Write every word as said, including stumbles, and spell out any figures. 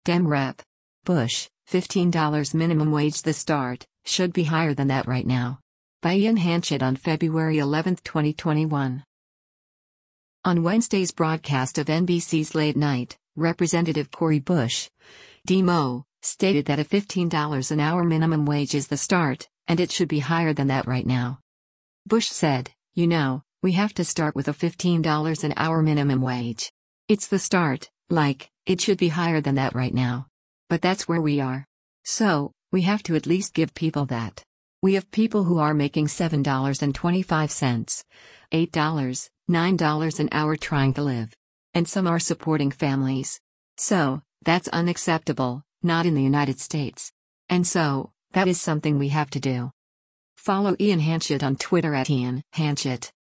Dem Rep. Bush, fifteen dollars minimum wage the start, should be higher than that right now. By Ian Hanchett on February eleventh, twenty twenty-one. On Wednesday's broadcast of N B C's Late Night, Representative Cori Bush, D M O, stated that a fifteen dollars an hour minimum wage is the start, and it should be higher than that right now. Bush said, "You know, we have to start with a fifteen dollars an hour minimum wage. It's the start, like, it should be higher than that right now. But that's where we are. So, we have to at least give people that. We have people who are making seven dollars and twenty-five cents, eight dollars, nine dollars an hour trying to live. And some are supporting families. So, that's unacceptable, not in the United States. And so, that is something we have to do." Follow Ian Hanchett on Twitter at Ian Hanchett.